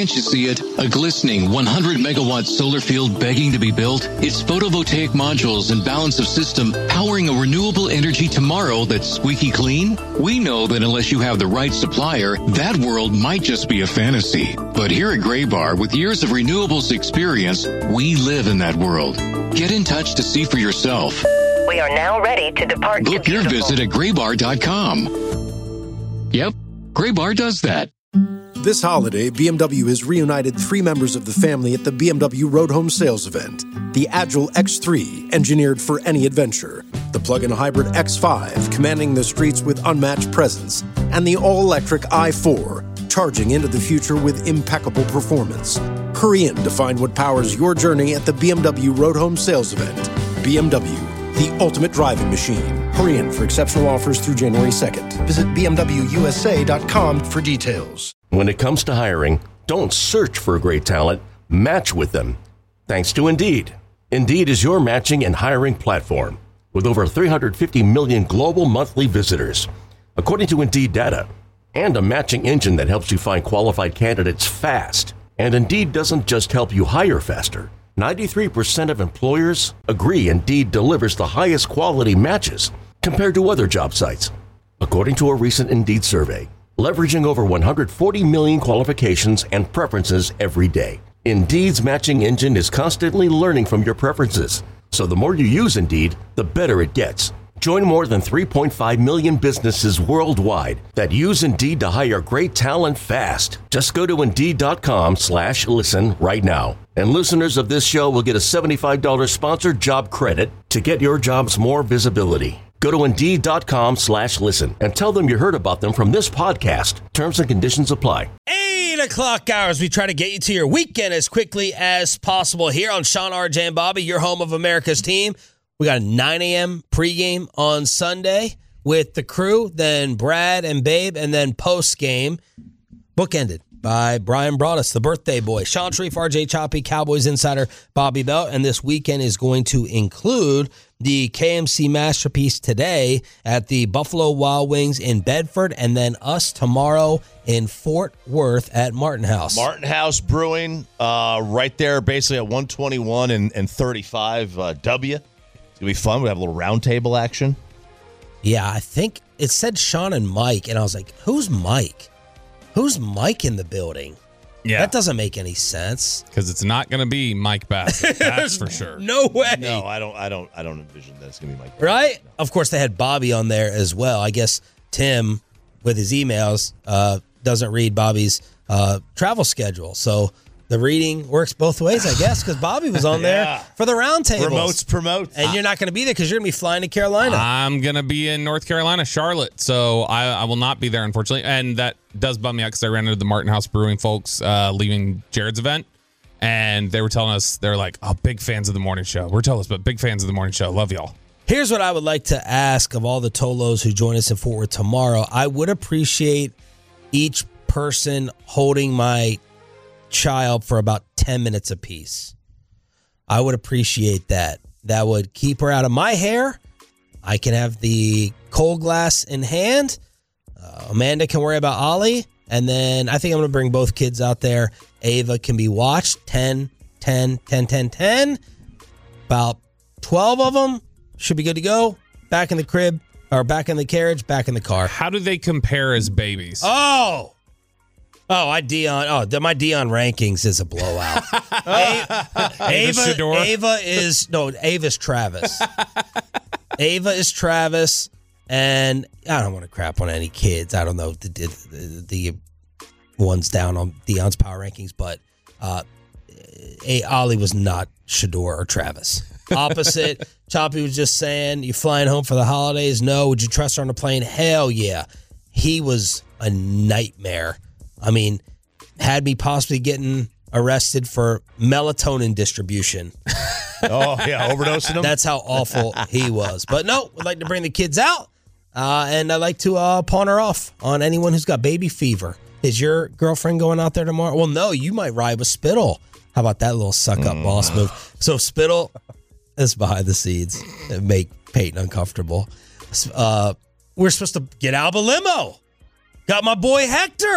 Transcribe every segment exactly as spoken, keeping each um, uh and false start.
Can't you see it? A glistening one hundred megawatt solar field begging to be built? It's photovoltaic modules and balance of system powering a renewable energy tomorrow that's squeaky clean? We know that unless you have the right supplier, that world might just be a fantasy. But here at Graybar, with years of renewables experience, we live in that world. Get in touch to see for yourself. We are now ready to depart. Book your visit at graybar dot com. Yep, Graybar does that. This holiday, B M W has reunited three members of the family at the B M W Road Home Sales Event. The Agile X three, engineered for any adventure. The plug-in hybrid X five, commanding the streets with unmatched presence. And the all-electric i four, charging into the future with impeccable performance. Hurry in to find what powers your journey at the B M W Road Home Sales Event. B M W, the ultimate driving machine. Hurry in for exceptional offers through January second. Visit b m w u s a dot com for details. When it comes to hiring, don't search for great talent, match with them. Thanks to Indeed. Indeed is your matching and hiring platform with over three hundred fifty million global monthly visitors, according to Indeed data, and a matching engine that helps you find qualified candidates fast. And Indeed doesn't just help you hire faster. ninety-three percent of employers agree Indeed delivers the highest quality matches compared to other job sites, according to a recent Indeed survey. Leveraging over one hundred forty million qualifications and preferences every day. Indeed's matching engine is constantly learning from your preferences. So the more you use Indeed, the better it gets. Join more than three point five million businesses worldwide that use Indeed to hire great talent fast. Just go to Indeed.com slash listen right now. And listeners of this show will get a seventy-five dollars sponsored job credit to get your jobs more visibility. Go to Indeed.com slash listen and tell them you heard about them from this podcast. Terms and conditions apply. Eight o'clock hours. We try to get you to your weekend as quickly as possible here on Sean, R J, and Bobby, your home of America's team. We got a nine a.m. pregame on Sunday with the crew, then Brad and Babe, and then postgame bookended by Brian Broaddus, the birthday boy. Sean Sharif, R J Choppy, Cowboys insider Bobby Belt, and this weekend is going to include the K M C Masterpiece today at the Buffalo Wild Wings in Bedford, and then us tomorrow in Fort Worth at Martin House. Martin House Brewing, uh, right there basically at one twenty-one and, and thirty-five uh, W. It's going to be fun. We have a little round table action. Yeah, I think it said Sean and Mike, and I was like, who's Mike? Who's Mike in the building? Yeah. That doesn't make any sense. Because it's not going to be Mike Bassett. That's for sure. No way. No, I don't I don't I don't envision that it's going to be Mike Bassett. Right? No. Of course, they had Bobby on there as well. I guess Tim, with his emails, uh, doesn't read Bobby's uh, travel schedule. So the reading works both ways, I guess, because Bobby was on Yeah. there for the round tables. Promotes, promotes. And you're not going to be there because you're going to be flying to Carolina. I'm going to be in North Carolina, Charlotte, so I, I will not be there, unfortunately. And that does bum me out because I ran into the Martin House Brewing folks uh, leaving Jared's event, and they were telling us, they're like, oh, big fans of the morning show. We're telling us, but big fans of the morning show. Love y'all. Here's what I would like to ask of all the Tolos who join us in Fort Worth tomorrow. I would appreciate each person holding my child for about ten minutes apiece. I would appreciate that. That would keep her out of my hair. I can have the cold glass in hand. Uh, Amanda can worry about Ollie. And then I think I'm going to bring both kids out there. Ava can be watched. ten, ten, ten, ten, ten. About twelve of them should be good to go. Back in the crib, or back in the carriage, back in the car. How do they compare as babies? Oh! Oh, I Dion. Oh, the, my Dion rankings is a blowout. A- Ava, Shador? Ava is no. Ava's Travis. Ava is Travis, and I don't want to crap on any kids. I don't know the the, the ones down on Dion's power rankings, but uh, a Ollie was not Shador or Travis. Opposite. Choppy was just saying, "You flying home for the holidays? No. Would you trust her on the plane? Hell yeah." He was a nightmare. I mean, had me possibly getting arrested for melatonin distribution. Oh, yeah, overdosing them? That's how awful he was. But no, I'd like to bring the kids out, uh, and I'd like to uh, pawn her off on anyone who's got baby fever. Is your girlfriend going out there tomorrow? Well, no, you might ride with Spittle. How about that little suck-up mm. boss move? So Spittle is behind the scenes and make Peyton uncomfortable. Uh, we're supposed to get Alba limo. Got my boy Hector.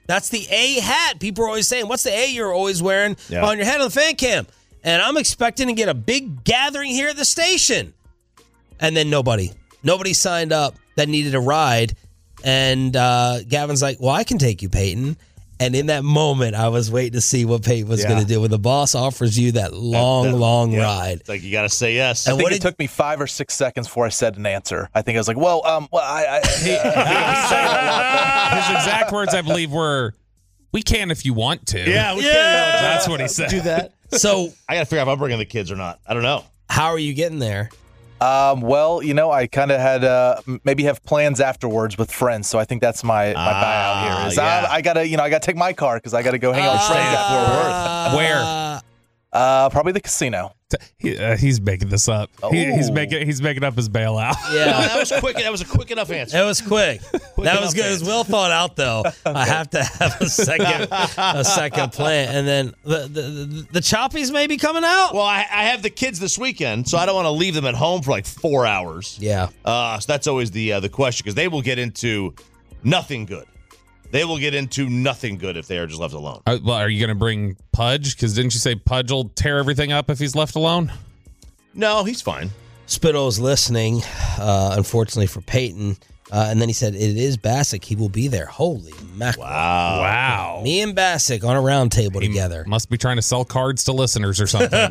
That's the A hat. People are always saying, what's the A you're always wearing Yeah. on your head on the fan cam? And I'm expecting to get a big gathering here at the station. And then nobody. Nobody signed up that needed a ride. And uh, Gavin's like, well, I can take you, Peyton. And in that moment, I was waiting to see what Peyton was Yeah. going to do. When the boss offers you that long, That- that- long yeah. ride. It's like you got to say yes. I And think what it did- took me five or six seconds before I said an answer. I think I was like, well, um, well, I, I he, he was saying a lot there. His exact words, I believe, were, "We can if you want to." yeah, we Yeah. can That's what he said. do that. So I got to figure out if I'm bringing the kids or not. I don't know. how are you getting there? Um, well, you know, I kind of had uh, m- maybe have plans afterwards with friends, so I think that's my my Ah, buyout here. Is yeah. I, I gotta, you know, I gotta take my car because I gotta go hang out with staying friends. at Fort Worth. Where? Uh, Uh, probably the casino. He, uh, he's making this up. He, he's Oh. making he's making up his bailout. Yeah, Yeah. that was quick. That was a quick enough answer. It was quick. that enough was good. It was answer. well thought out, though. I have to have a second, a second plan, and then the the, the the choppies may be coming out. Well, I, I have the kids this weekend, so I don't want to leave them at home for like four hours. Yeah. Uh, so that's always the uh, the question because they will get into nothing good. They will get into nothing good if they are just left alone. Uh, well, are you going to bring Pudge? Because didn't you say Pudge will tear everything up if he's left alone? No, he's fine. Spittle's listening, uh, unfortunately for Peyton, uh, and then he said it is Bassick. He will be there. Holy mackerel! Wow. Wow. Me and Bassick on a round table He together. must be trying to sell cards to listeners or something.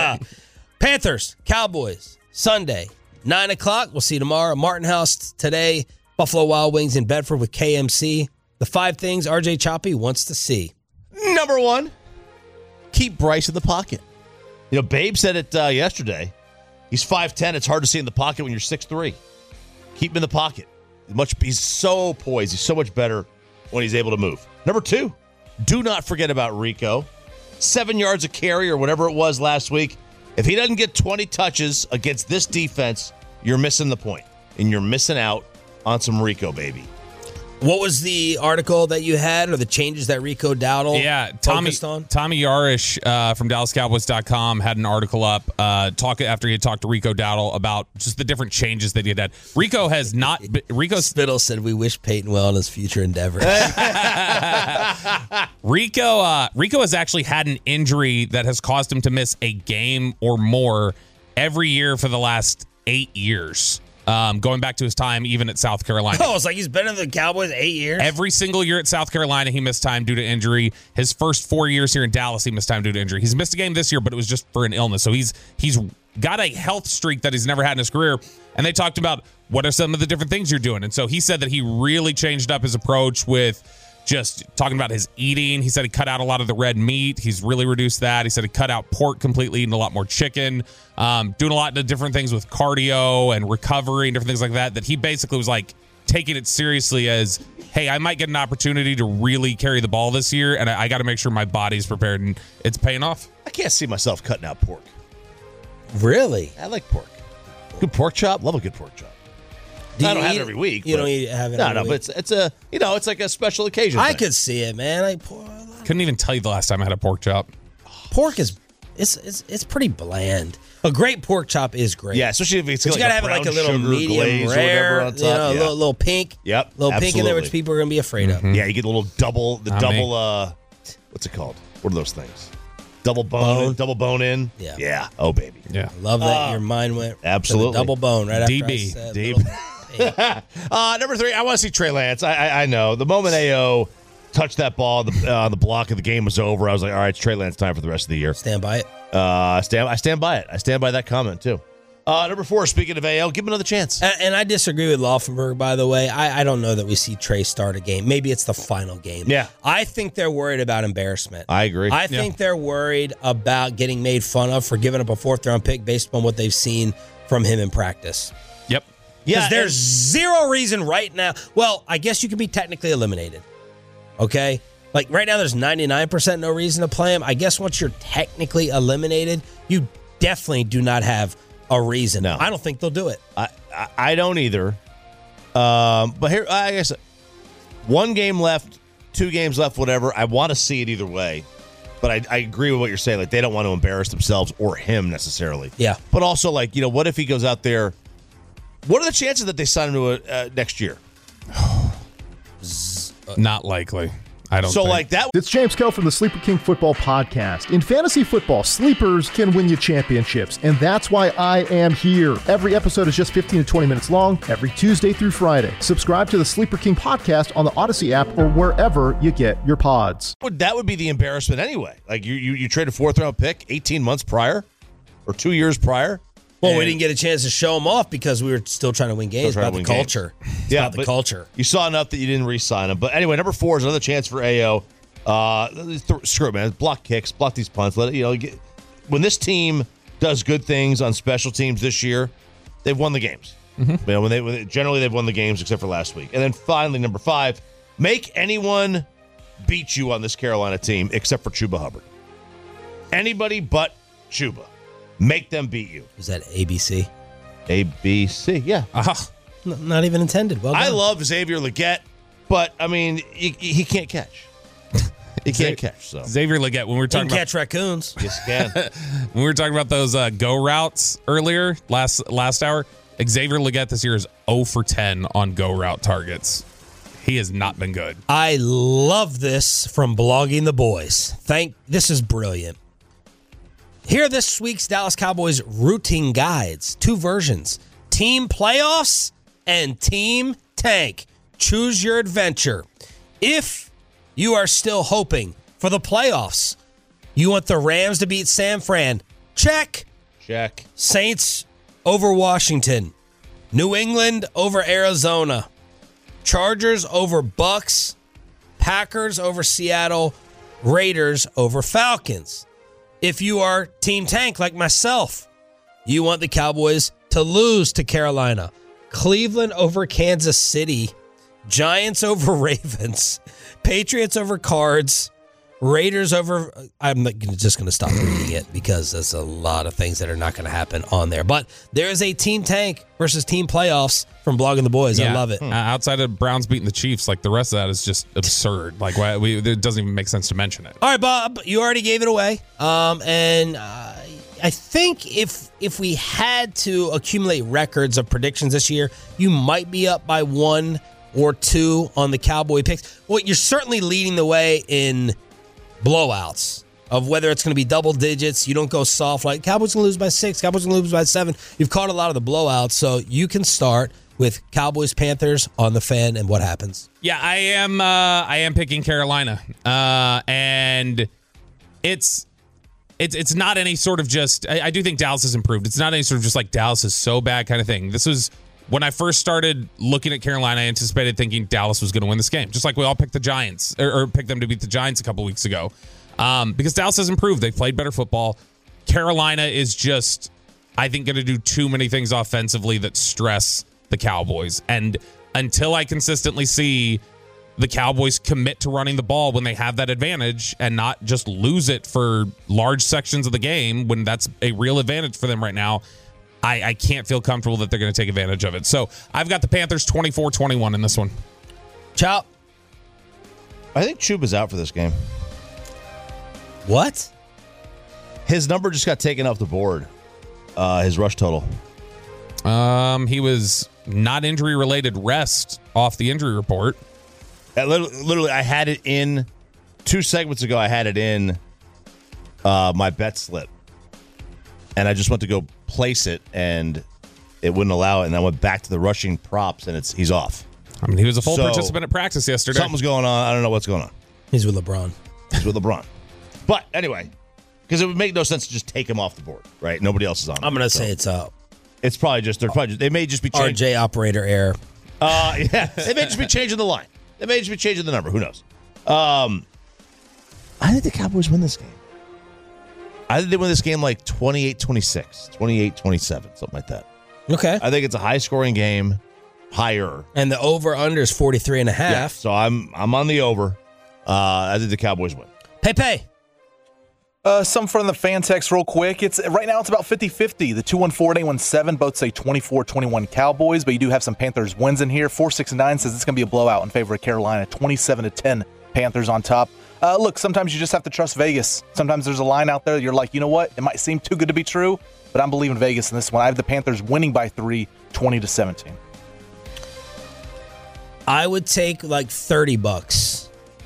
Panthers, Cowboys, Sunday, nine o'clock. We'll see you tomorrow. Martin House today. Buffalo Wild Wings in Bedford with K M C. The five things R J Choppy wants to see. Number one, keep Bryce in the pocket. You know, Babe said it uh, yesterday. He's five ten. It's hard to see in the pocket when you're six three. Keep him in the pocket. Much, he's so poised. He's so much better when he's able to move. Number two, do not forget about Rico. Seven yards of carry or whatever it was last week. If he doesn't get twenty touches against this defense, you're missing the point. And you're missing out on some Rico, baby. What was the article that you had or the changes that Rico Dowdle Yeah, Tommy focused on? Tommy Yarish uh, from Dallas Cowboys dot com had an article up uh, talk after he had talked to Rico Dowdle about just the different changes that he had had. Rico has not. Rico's Spittle said we wish Peyton well in his future endeavors. Rico uh, Rico has actually had an injury that has caused him to miss a game or more every year for the last eight years. Um, going back to his time even at South Carolina. Oh, it's like he's been in the Cowboys eight years. Every single year at South Carolina, he missed time due to injury. His first four years here in Dallas, he missed time due to injury. He's missed a game this year, but it was just for an illness. So he's he's got a health streak that he's never had in his career. And they talked about what are some of the different things you're doing. And so he said that he really changed up his approach with just talking about his eating. He said he cut out a lot of the red meat. He's really reduced that. He said he cut out pork completely, eating a lot more chicken, um, doing a lot of different things with cardio and recovery and different things like that, that he basically was like taking it seriously as, hey, I might get an opportunity to really carry the ball this year, and I, I got to make sure my body's prepared, and it's paying off. I can't see myself cutting out pork. Really? I like pork. Good pork chop. Love a good pork chop. Do I you don't have eat it every week. You but- don't eat, have it No, every no, week? but it's, it's a, you know, it's like a special occasion I thing. could see it, man. Like por- Couldn't even tell you the last time I had a pork chop. pork is it's, it's it's pretty bland. A great pork chop is great. Yeah, especially if it's But like you gotta a have it like a brown little sugar medium glaze or rare, whatever on top. you know, a yeah. little, little pink. Yep, little pink in there, which absolutely. people are gonna be afraid of. Yeah, you get a little double, the Not me. double, uh, what's it called? What are those things? Double bone, Bone. in, double bone in. Yeah. Yeah. Oh, baby. Yeah. Love that Uh, your mind went to the absolutely. double bone right after D B. I said D B. little pink. Uh, number three, I want to see Trey Lance. I, I, I know. The moment A O touched that ball on the, uh, the block and the game was over, I was like, all right, it's Trey Lance time for the rest of the year. Stand by it. Uh, I stand, I stand by it. I stand by that comment, too. Uh, number four, speaking of A O, give him another chance. And, and I disagree with Laufenberg, by the way. I, I don't know that we see Trey start a game. Maybe it's the final game. Yeah. I think they're worried about embarrassment. I agree. I think they're worried about getting made fun of for giving up a fourth round pick based upon what they've seen from him in practice. Yep. Because Yeah, there's and- zero reason right now. Well, I guess you can be technically eliminated. Okay? Like right now, there's ninety-nine percent no reason to play him. I guess once you're technically eliminated, you definitely do not have a reason. No. I don't think they'll do it. I, I, I don't either. Um, but here, I guess one game left, two games left, whatever. I want to see it either way. But I, I agree with what you're saying. Like, they don't want to embarrass themselves or him necessarily. Yeah. But also, like, you know, what if he goes out there? What are the chances that they sign him to a, uh, next year? Not likely. I don't So, think. like, that. It's James Koh from the Sleeper King Football Podcast. In fantasy football, sleepers can win you championships, and that's why I am here. Every episode is just fifteen to twenty minutes long, every Tuesday through Friday. Subscribe to the Sleeper King Podcast on the Odyssey app or wherever you get your pods. That would be the embarrassment anyway. Like, you, you, you trade a fourth-round pick eighteen months prior or two years prior. Well, we didn't get a chance to show them off because we were still trying to win games. About the culture. It's yeah, about the culture. You saw enough that you didn't re-sign him. But anyway, number four is another chance for A O. Uh, th- screw it, man. Block kicks, block these punts. Let it, you know, get, when this team does good things on special teams this year, they've won the games. Mm-hmm. You know, when they, when they generally they've won the games except for last week. And then finally, number five, make anyone beat you on this Carolina team except for Chuba Hubbard. Anybody but Chuba. Make them beat you. Is that A B C? A B C, yeah. Uh-huh. N- not even intended. Well done. I love Xavier Legette, but, I mean, he, he can't catch. He can't catch. So Xavier Legette, when we were talking can about catch raccoons. Yes, you can. when we were talking about those uh, go routes earlier last last hour, Xavier Legette this year is zero for ten on go route targets. He has not been good. I love this from Blogging the Boys. Thank. This is brilliant. Here are this week's Dallas Cowboys routine guides. Two versions. Team Playoffs and Team Tank. Choose your adventure. If you are still hoping for the playoffs, you want the Rams to beat San Fran. Check. Check. Saints over Washington. New England over Arizona. Chargers over Bucks. Packers over Seattle. Raiders over Falcons. If you are Team Tank like myself, you want the Cowboys to lose to Carolina. Cleveland over Kansas City. Giants over Ravens. Patriots over Cards. Raiders over... I'm just going to stop reading it because there's a lot of things that are not going to happen on there. But there is a Team Tank versus Team Playoffs from Blogging the Boys. Yeah. I love it. Uh, outside of Browns beating the Chiefs, like the rest of that is just absurd. Like why we, it doesn't even make sense to mention it. All right, Bob, you already gave it away. Um, and uh, I think if if we had to accumulate records of predictions this year, you might be up by one or two on the Cowboy picks. Well, you're certainly leading the way in blowouts of whether it's going to be double digits. You don't go soft like Cowboys going to lose by six, Cowboys going to lose by seven. You've caught a lot of the blowouts, so you can start with Cowboys Panthers on the fan and what happens. Yeah, I am. Uh, I am picking Carolina, uh, and it's it's it's not any sort of just. I, I do think Dallas has improved. It's not any sort of just like Dallas is so bad kind of thing. This was when I first started looking at Carolina. I anticipated thinking Dallas was going to win this game, just like we all picked the Giants or, or picked them to beat the Giants a couple weeks ago, um, because Dallas has improved. They've played better football. Carolina is just, I think, going to do too many things offensively that stress the Cowboys. And until I consistently see the Cowboys commit to running the ball when they have that advantage and not just lose it for large sections of the game when that's a real advantage for them right now, I, I can't feel comfortable that they're going to take advantage of it. So I've got the Panthers twenty-four twenty-one in this one. Chop. I think Chuba's out for this game. What? His number just got taken off the board. Uh, his rush total. Um, he was not injury related rest off the injury report. I literally, literally, I had it in two segments ago. I had it in uh, my bet slip, and I just went to go place it, and it wouldn't allow it. And I went back to the rushing props, and it's he's off. I mean, he was a full So, participant at practice yesterday. Something's going on. I don't know what's going on. He's with LeBron. He's with LeBron. But anyway, because it would make no sense to just take him off the board, right? Nobody else is on. I'm going to so say it's uh, it's probably just they're probably just, they may just be R changing. J operator error. Uh, yeah, they may just be changing the line. They may just be changing the number. Who knows? Um, I think the Cowboys win this game. I think they win this game like twenty-eight twenty-six, twenty-eight twenty-seven, something like that. Okay. I think it's a high-scoring game, higher. And the over-under is forty-three and a half. Yeah, so I'm I'm on the over. Uh, I think the Cowboys win. Pepe. Uh, some from the fan text real quick. It's right now it's about fifty-fifty. The two one four and eight one seven both say twenty-four twenty-one Cowboys, but you do have some Panthers wins in here. four six nine says it's going to be a blowout in favor of Carolina. twenty-seven to ten Panthers on top. Uh, look, sometimes you just have to trust Vegas. Sometimes there's a line out there you're like, you know what? It might seem too good to be true, but I'm believing Vegas in this one. I have the Panthers winning by three, twenty to seventeen. I would take like thirty bucks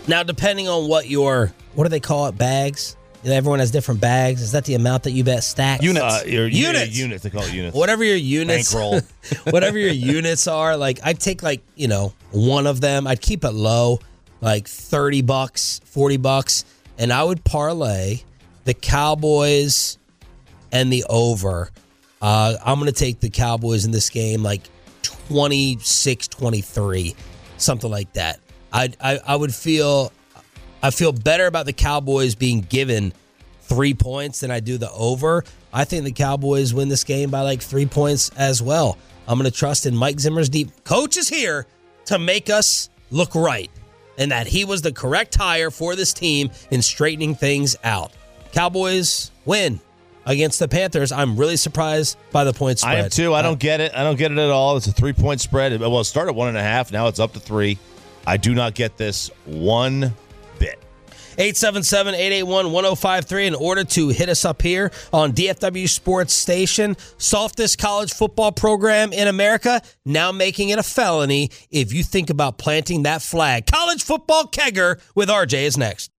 Now, depending on what your, what do they call it, bags? You know, everyone has different bags. Is that the amount that you bet stacks? Units. Uh, your units. Unit, units. They call it units. Whatever your units. Bankroll. Whatever your units are. Like, I'd take, like, you know, one of them. I'd keep it low, like thirty bucks, forty bucks. And I would parlay the Cowboys and the over. Uh, I'm going to take the Cowboys in this game, like twenty-six twenty-three, something like that. I, I I would feel I feel better about the Cowboys being given three points than I do the over. I think the Cowboys win this game by like three points as well. I'm going to trust in Mike Zimmer's deep. Coach is here to make us look right, and that he was the correct hire for this team in straightening things out. Cowboys win against the Panthers. I'm really surprised by the point spread. I am too. I don't get it. I don't get it at all. It's a three-point spread. Well, it started at one and a half. Now it's up to three. I do not get this one bit. eight seven seven, eight eight one, one oh five three in order to hit us up here on D F W Sports Station. Softest college football program in America, now making it a felony if you think about planting that flag. College football kegger with R J is next.